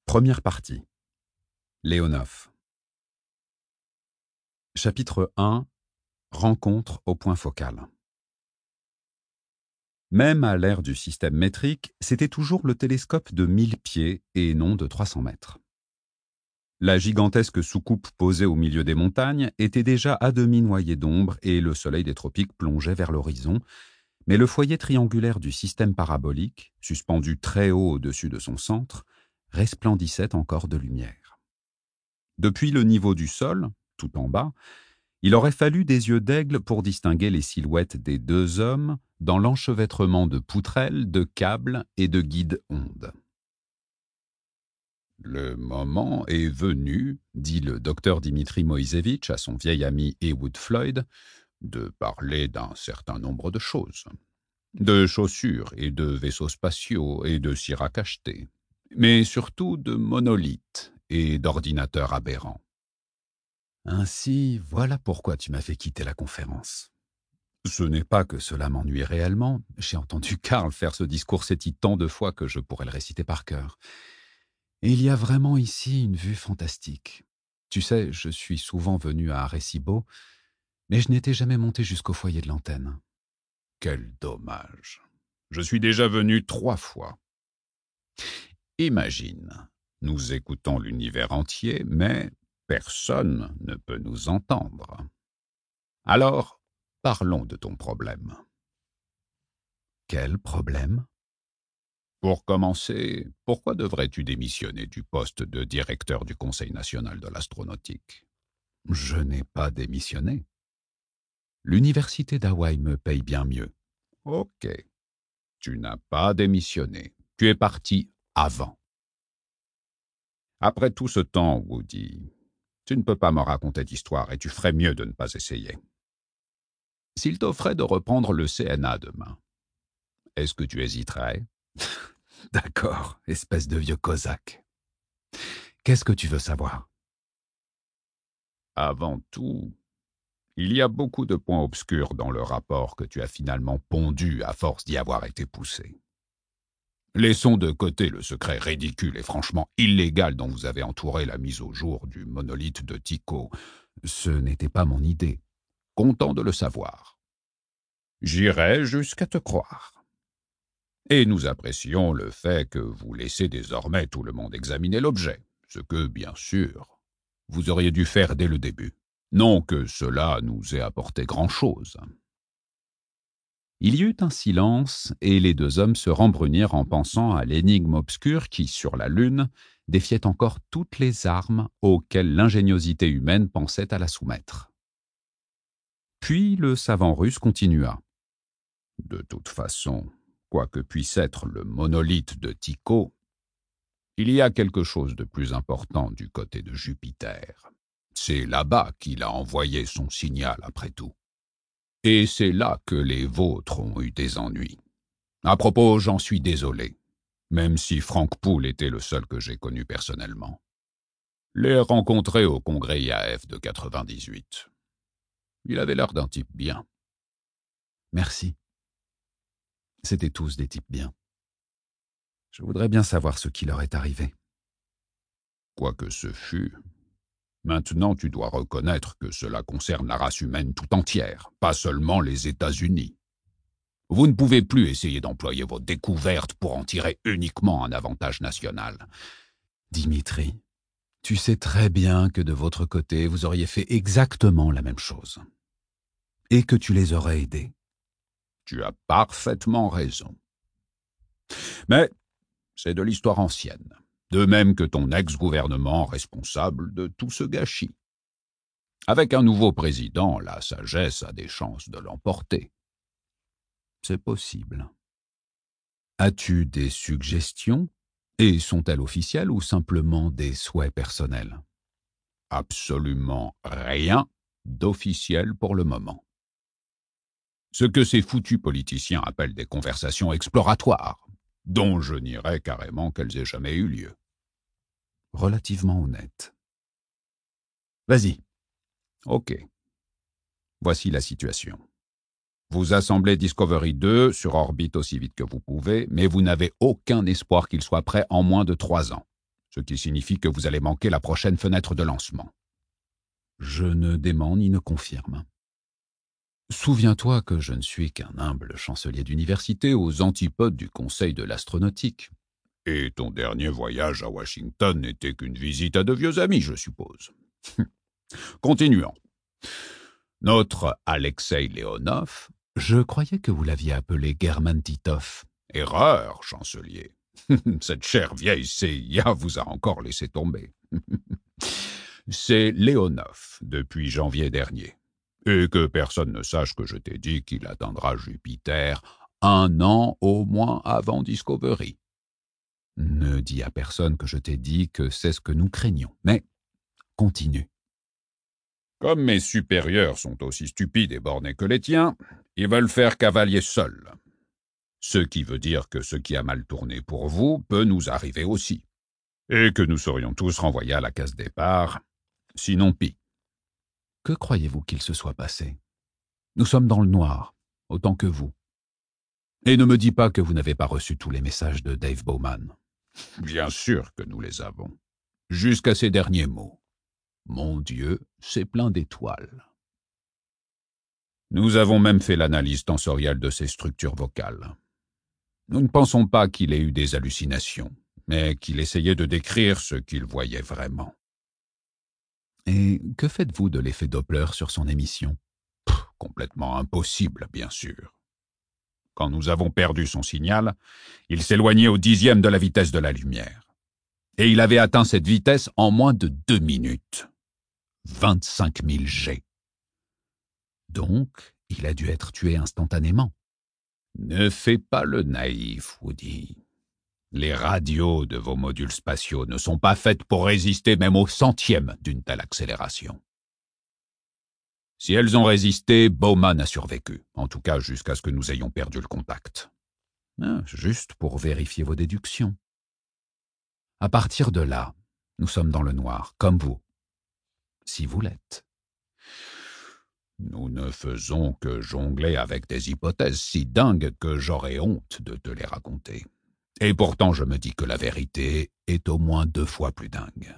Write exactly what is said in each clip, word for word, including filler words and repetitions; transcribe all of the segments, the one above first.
Première partie. Léonov. Chapitre un. Rencontre au point focal. Même à l'ère du système métrique, c'était toujours le télescope de mille pieds et non de trois cents mètres. La gigantesque soucoupe posée au milieu des montagnes était déjà à demi noyée d'ombre et le soleil des tropiques plongeait vers l'horizon, mais le foyer triangulaire du système parabolique, suspendu très haut au-dessus de son centre, resplendissait encore de lumière. Depuis le niveau du sol, tout en bas, il aurait fallu des yeux d'aigle pour distinguer les silhouettes des deux hommes dans l'enchevêtrement de poutrelles, de câbles et de guides ondes. « Le moment est venu, dit le docteur Dimitri Moïsevitch à son vieil ami Heywood Floyd, de parler d'un certain nombre de choses. De chaussures et de vaisseaux spatiaux et de cire à cacheter, mais surtout de monolithes et d'ordinateurs aberrants. Ainsi, voilà pourquoi tu m'as fait quitter la conférence. Ce n'est pas que cela m'ennuie réellement. J'ai entendu Karl faire ce discours séti tant de fois que je pourrais le réciter par cœur. Et il y a vraiment ici une vue fantastique. Tu sais, je suis souvent venu à Arecibo, mais je n'étais jamais monté jusqu'au foyer de l'antenne. Quel dommage. Je suis déjà venu trois fois. Imagine, nous écoutons l'univers entier, mais personne ne peut nous entendre. Alors, parlons de ton problème. Quel problème? Pour commencer, pourquoi devrais-tu démissionner du poste de directeur du Conseil national de l'astronautique? Je n'ai pas démissionné. L'université d'Hawaï me paye bien mieux. Ok. Tu n'as pas démissionné. Tu es parti avant. Après tout ce temps, Woody, tu ne peux pas me raconter d'histoire et tu ferais mieux de ne pas essayer. S'il t'offrait de reprendre le C N A demain, est-ce que tu hésiterais? D'accord, espèce de vieux cosaque. Qu'est-ce que tu veux savoir? Avant tout, il y a beaucoup de points obscurs dans le rapport que tu as finalement pondu à force d'y avoir été poussé. Laissons de côté le secret ridicule et franchement illégal dont vous avez entouré la mise au jour du monolithe de Tycho. Ce n'était pas mon idée. Content de le savoir. J'irai jusqu'à te croire. Et nous apprécions le fait que vous laissez désormais tout le monde examiner l'objet, ce que, bien sûr, vous auriez dû faire dès le début. Non que cela nous ait apporté grand-chose. Il y eut un silence, et les deux hommes se rembrunirent en pensant à l'énigme obscure qui, sur la Lune, défiait encore toutes les armes auxquelles l'ingéniosité humaine pensait à la soumettre. Puis le savant russe continua. De toute façon, quoi que puisse être le monolithe de Tycho, il y a quelque chose de plus important du côté de Jupiter. C'est là-bas qu'il a envoyé son signal, après tout. Et c'est là que les vôtres ont eu des ennuis. À propos, j'en suis désolé, même si Frank Poole était le seul que j'ai connu personnellement. L'ai rencontré au congrès I A F de quatre-vingt-dix-huit. Il avait l'air d'un type bien. Merci. C'étaient tous des types bien. Je voudrais bien savoir ce qui leur est arrivé. Quoi que ce fût, maintenant tu dois reconnaître que cela concerne la race humaine tout entière, pas seulement les États-Unis. Vous ne pouvez plus essayer d'employer vos découvertes pour en tirer uniquement un avantage national. Dimitri, tu sais très bien que de votre côté, vous auriez fait exactement la même chose. Et que tu les aurais aidés. Tu as parfaitement raison. Mais c'est de l'histoire ancienne, de même que ton ex-gouvernement responsable de tout ce gâchis. Avec un nouveau président, la sagesse a des chances de l'emporter. C'est possible. As-tu des suggestions? Et sont-elles officielles ou simplement des souhaits personnels? Absolument rien d'officiel pour le moment. Ce que ces foutus politiciens appellent des conversations exploratoires, dont je nierais carrément qu'elles aient jamais eu lieu. Relativement honnête. Vas-y. Ok. Voici la situation. Vous assemblez Discovery deux sur orbite aussi vite que vous pouvez, mais vous n'avez aucun espoir qu'il soit prêt en moins de trois ans. ce qui signifie que vous allez manquer la prochaine fenêtre de lancement. » Je ne dément ni ne confirme. Souviens-toi que je ne suis qu'un humble chancelier d'université aux antipodes du Conseil de l'astronautique. Et ton dernier voyage à Washington n'était qu'une visite à de vieux amis, je suppose. Continuons. Notre Alexei Leonov... Je croyais que vous l'aviez appelé German Titov. Erreur, chancelier. Cette chère vieille C I A vous a encore laissé tomber. C'est Leonov, depuis janvier dernier. Et que personne ne sache que je t'ai dit qu'il atteindra Jupiter un an au moins avant Discovery. Ne dis à personne que je t'ai dit que c'est ce que nous craignons, mais continue. Comme mes supérieurs sont aussi stupides et bornés que les tiens, ils veulent faire cavalier seuls. Ce qui veut dire que ce qui a mal tourné pour vous peut nous arriver aussi. Et que nous serions tous renvoyés à la case départ, sinon pis. Que croyez-vous qu'il se soit passé? Nous sommes dans le noir, autant que vous. Et ne me dis pas que vous n'avez pas reçu tous les messages de Dave Bowman. Bien sûr que nous les avons. Jusqu'à ces derniers mots. Mon Dieu, c'est plein d'étoiles. Nous avons même fait l'analyse tensorielle de ses structures vocales. Nous ne pensons pas qu'il ait eu des hallucinations, mais qu'il essayait de décrire ce qu'il voyait vraiment. Et que faites-vous de l'effet Doppler sur son émission? Pff, complètement impossible, bien sûr. Quand nous avons perdu son signal, il s'éloignait au dixième de la vitesse de la lumière. Et il avait atteint cette vitesse en moins de deux minutes. vingt-cinq mille G. Donc, il a dû être tué instantanément. Ne fais pas le naïf, Woody. Les radios de vos modules spatiaux ne sont pas faites pour résister même au centième d'une telle accélération. Si elles ont résisté, Bowman a survécu, en tout cas jusqu'à ce que nous ayons perdu le contact. Ah, juste pour vérifier vos déductions. À partir de là, nous sommes dans le noir, comme vous. Si vous l'êtes. Nous ne faisons que jongler avec des hypothèses si dingues que j'aurais honte de te les raconter. Et pourtant, je me dis que la vérité est au moins deux fois plus dingue.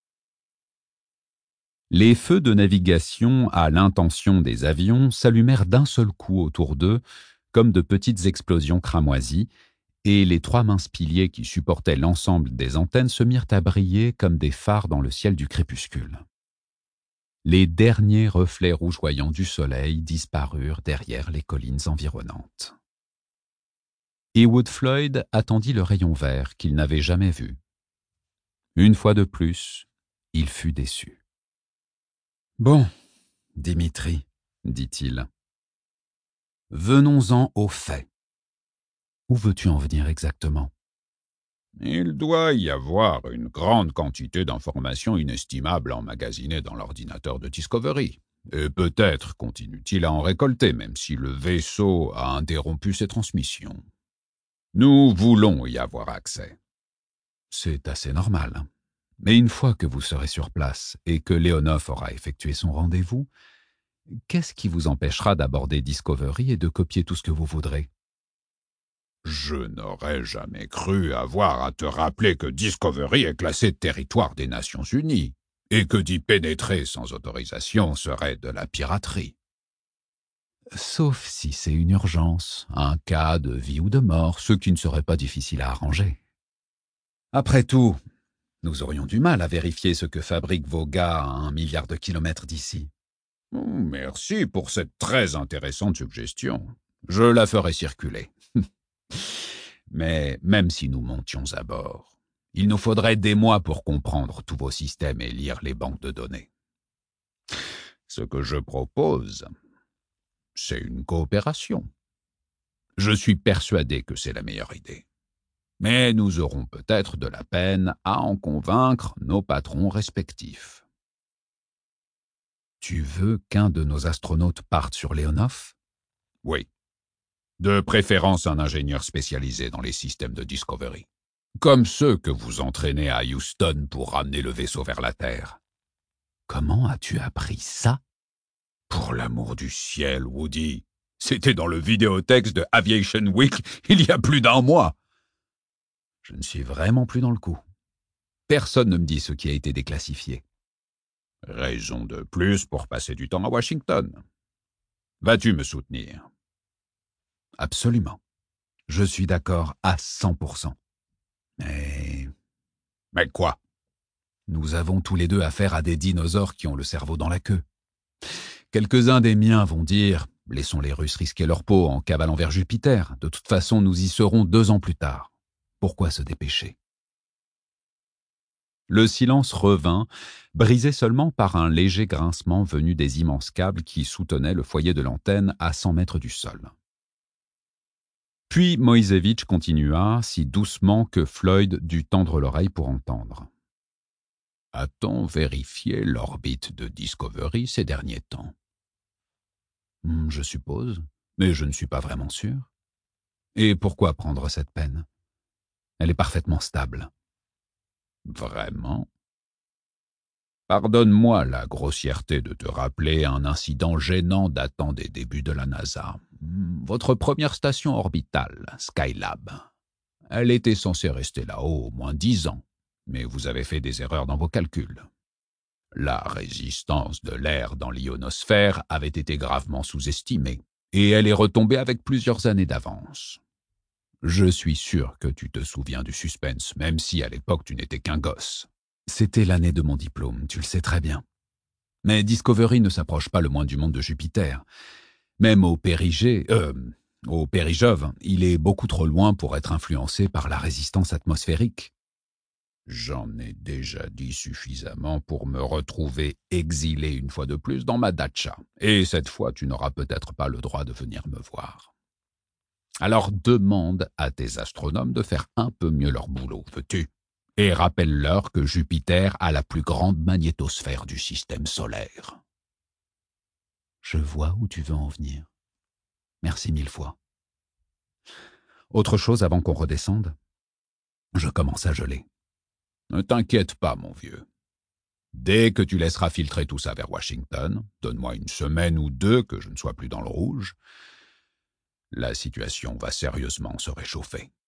Les feux de navigation à l'intention des avions s'allumèrent d'un seul coup autour d'eux, comme de petites explosions cramoisies, et les trois minces piliers qui supportaient l'ensemble des antennes se mirent à briller comme des phares dans le ciel du crépuscule. Les derniers reflets rougeoyants du soleil disparurent derrière les collines environnantes. Heywood Floyd attendit le rayon vert qu'il n'avait jamais vu. Une fois de plus, il fut déçu. « Bon, Dimitri, dit-il, venons-en aux faits. Où veux-tu en venir exactement ? » Il doit y avoir une grande quantité d'informations inestimables emmagasinées dans l'ordinateur de Discovery. Et peut-être continue-t-il à en récolter, même si le vaisseau a interrompu ses transmissions. Nous voulons y avoir accès. C'est assez normal. Mais une fois que vous serez sur place et que Leonov aura effectué son rendez-vous, qu'est-ce qui vous empêchera d'aborder Discovery et de copier tout ce que vous voudrez ? Je n'aurais jamais cru avoir à te rappeler que Discovery est classé territoire des Nations Unies et que d'y pénétrer sans autorisation serait de la piraterie. Sauf si c'est une urgence, un cas de vie ou de mort, ce qui ne serait pas difficile à arranger. Après tout, nous aurions du mal à vérifier ce que fabriquent vos gars à un milliard de kilomètres d'ici. Merci pour cette très intéressante suggestion. Je la ferai circuler. Mais même si nous montions à bord, il nous faudrait des mois pour comprendre tous vos systèmes et lire les banques de données. Ce que je propose, c'est une coopération. Je suis persuadé que c'est la meilleure idée. Mais nous aurons peut-être de la peine à en convaincre nos patrons respectifs. Tu veux qu'un de nos astronautes parte sur Leonov ? Oui. De préférence un ingénieur spécialisé dans les systèmes de Discovery. Comme ceux que vous entraînez à Houston pour ramener le vaisseau vers la Terre. Comment as-tu appris ça ? Pour l'amour du ciel, Woody. C'était dans le vidéotexte de Aviation Week il y a plus d'un mois. Je ne suis vraiment plus dans le coup. Personne ne me dit ce qui a été déclassifié. Raison de plus pour passer du temps à Washington. Vas-tu me soutenir? Absolument. Je suis d'accord à cent pour cent. Mais... Mais quoi? Nous avons tous les deux affaire à des dinosaures qui ont le cerveau dans la queue. Quelques-uns des miens vont dire « Laissons les Russes risquer leur peau en cavalant vers Jupiter. De toute façon, nous y serons deux ans plus tard. Pourquoi se dépêcher ?» Le silence revint, brisé seulement par un léger grincement venu des immenses câbles qui soutenaient le foyer de l'antenne à cent mètres du sol. Puis Moïsevitch continua, si doucement que Floyd dut tendre l'oreille pour entendre. « A-t-on vérifié l'orbite de Discovery ces derniers temps ?»« Je suppose, mais je ne suis pas vraiment sûr. Et pourquoi prendre cette peine? Elle est parfaitement stable. » Vraiment? Pardonne-moi la grossièreté de te rappeler un incident gênant datant des débuts de la NASA. Votre première station orbitale, Skylab. Elle était censée rester là-haut au moins dix ans, mais vous avez fait des erreurs dans vos calculs. La résistance de l'air dans l'ionosphère avait été gravement sous-estimée, et elle est retombée avec plusieurs années d'avance. Je suis sûr que tu te souviens du suspense, même si à l'époque tu n'étais qu'un gosse. C'était l'année de mon diplôme, tu le sais très bien. Mais Discovery ne s'approche pas le moins du monde de Jupiter. Même au périgée, euh, au périgove, il est beaucoup trop loin pour être influencé par la résistance atmosphérique. J'en ai déjà dit suffisamment pour me retrouver exilé une fois de plus dans ma datcha. Et cette fois, tu n'auras peut-être pas le droit de venir me voir. Alors demande à tes astronomes de faire un peu mieux leur boulot, veux-tu? Et rappelle-leur que Jupiter a la plus grande magnétosphère du système solaire. Je vois où tu veux en venir. Merci mille fois. Autre chose avant qu'on redescende? Je commence à geler. Ne t'inquiète pas, mon vieux. Dès que tu laisseras filtrer tout ça vers Washington, donne-moi une semaine ou deux que je ne sois plus dans le rouge, la situation va sérieusement se réchauffer.